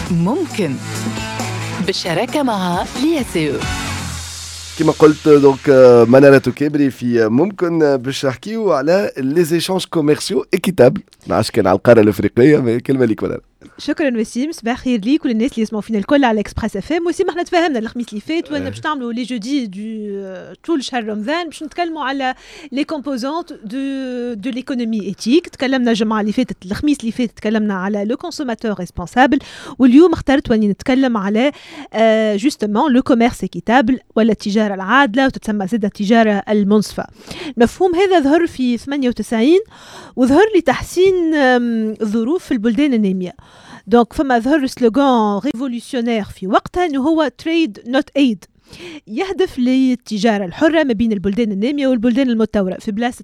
ممكن بالشراكة مع لياسيو. كما قلت دونك منارة كبري في ممكن باش نحكيو على لي زيشانج كوميرسيو ايكيتابل مع كان على القاره الافريقيه. كلمه ليك منارة. شكرا وسيم، صباح خير ليك كل الناس اللي يسمعوا فينا الكل على اكسبريس اف ام. وسيم احنا تفاهمنا الخميس اللي فات وانا باش نعملوا لي جودي دو طول شهر رمضان باش نتكلموا على لي كومبوزونت دو ليكونومي ايتيك. تكلمنا الجمعه اللي فاتت الخميس اللي فات تكلمنا على لو كونسوماتور ريسبونسابل، واليوم اخترت واني نتكلم على جوستومون لو كوميرس ايكيتابل ولا التجاره العادله، وتتسمى زاده التجاره المنصفه. المفهوم هذا ظهر في 98 وظهر لتحسين الظروف في البلدان الناميه. دونك فما ظهر سلوغان ريفولوشنير في وقتها انه هو تريد نوت ايد، يهدف للتجاره الحره ما بين البلدان الناميه والبلدان المتطوره. في بلاصه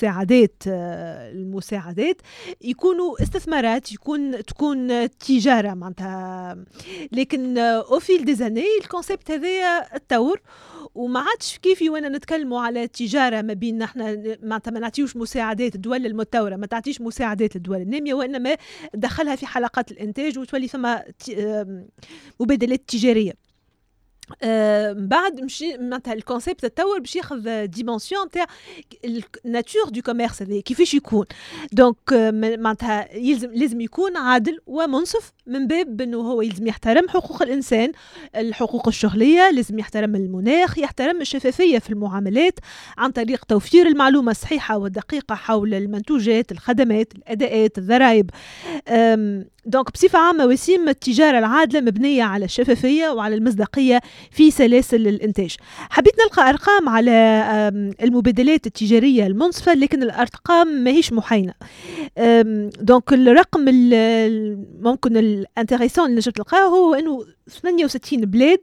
المساعدات يكونوا استثمارات، تكون تجاره معناتها. لكن او فيل دي زاني الكونسيبت هذايا التطور وما عادش كيفي وانا نتكلموا على التجاره ما بين احنا معناتها ما نعطيوش مساعدات الدول المتطوره، ما تعطيش مساعدات للدول الناميه، وانما دخلها في حلقات الانتاج وتولي ثم مبادلات تجاريه. بعد مشي معناتها الكونسيبت تطور باش ياخذ ديمونسيون تاع الناتور دو كوميرس هذا كيفاش يكون. دونك معناتها لازم يكون عادل ومنصف من باب انه هو يلزم يحترم حقوق الانسان، الحقوق الشغليه، لازم يحترم المناخ، يحترم الشفافيه في المعاملات عن طريق توفير المعلومه الصحيحه والدقيقه حول المنتوجات، الخدمات، الاداءات، الضرائب. دونك بصفة عامة وسيم التجارة العادلة مبنية على الشفافية وعلى المصداقية في سلاسل الإنتاج. حبيت نلقى أرقام على المبادلات التجارية المنصفة، لكن الأرقام ما هيش محاينة. دونك الرقم ممكن الانتريسون اللي نجد تلقاه هو أنه 68 بلاد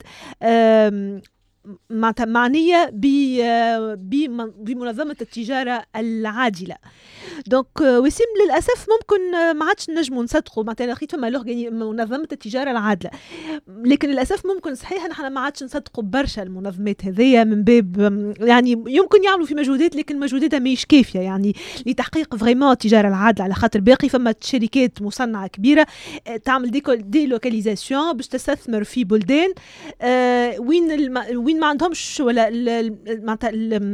معنية بمنظمة التجارة العادلة. دونك وسيم للأسف ممكن ما عادش نجموا نصدقوا معناتها لقيت فما منظمة التجارة العادلة، لكن للأسف ممكن صحيح نحن ما عادش نصدقوا برشا المنظمات هذية من باب يعني يمكن يعملوا في مجهودات لكن مجهوداتها ماهيش كافية يعني لتحقيق فريمون التجارة العادلة، على خاطر باقي فما شركات مصنعة كبيرة تعمل دي لوكاليزاسيون باش تستثمر في بلدان وين ما عندهمش ولا معناتها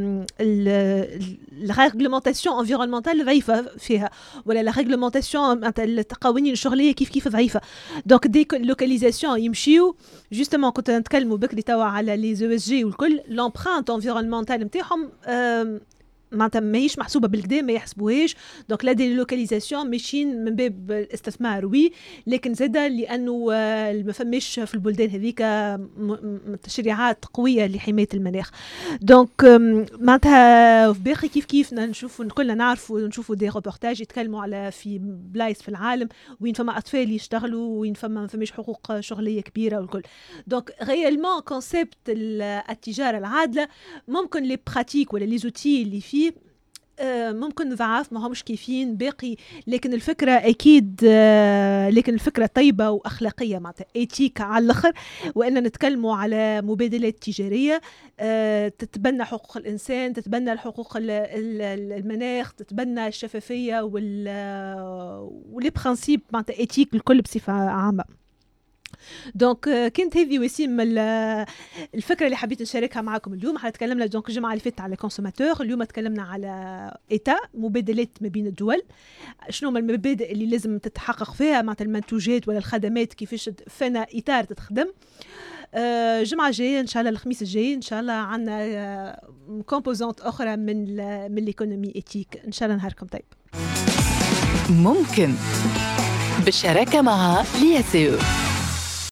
الريغلومونطاسيون انفيرونمونتال ضعيفه فيها، ولا لا ريغلومونطاسيون معناتها القوانين الشغليه كيف ضعيفه. دونك دي لوكاليزاسيون يمشيو جوستومون كنت نتكلموا بكري توا على لي زو اس جي والكل لامبرانت انفيرونمونتال نتاعهم معناتها ماهيش محسوبه بالكدا، ما يحسبوهاش. دونك لا دي لوكاليزاسيون ماشيين من باب الاستثمار وي، لكن زاده لانه ما فماش في البلدان هذيك تشريعات قويه لحمايه المناخ. دونك معناتها باقي كيف نشوفوا كلنا نعرفوا نشوفوا دي ريبورتاج يتكلموا على في بلايص في العالم وين فما اطفال يشتغلوا وين فما ما فماش حقوق شغليه كبيره والكل. دونك ريالمون كونسيبت التجاره العادله ممكن لي براتيك ولا لي زوتي اللي فيه ممكن ضعاف ما همش كيفين باقي، لكن الفكرة أكيد لكن الفكرة طيبة وأخلاقية معناتها إيتيك على الآخر، وأن نتكلموا على مبادلات تجارية تتبنى حقوق الإنسان، تتبنى الحقوق المناخ، تتبنى الشفافية واللي برانسيب معناتها إيتيك الكل بصفة عامة. دونك كنت هذه وسيم الفكره اللي حبيت نشاركها معكم اليوم. احنا تكلمنا دونك الجمعه اللي فاتت على كونسوماتور، اليوم تكلمنا على ايتا مبادلات ما بين الدول، شنو هما المبادئ اللي لازم تتحقق فيها مع المنتوجات ولا الخدمات، كيفاش فينا اطار تتخدم. الجمعه الجايه ان شاء الله الخميس الجاي ان شاء الله عندنا كومبوزونت اخرى من ليكونومي ايتيك. ان شاء الله نهاركم طيب. ممكن بالشراكه مع لياسيو.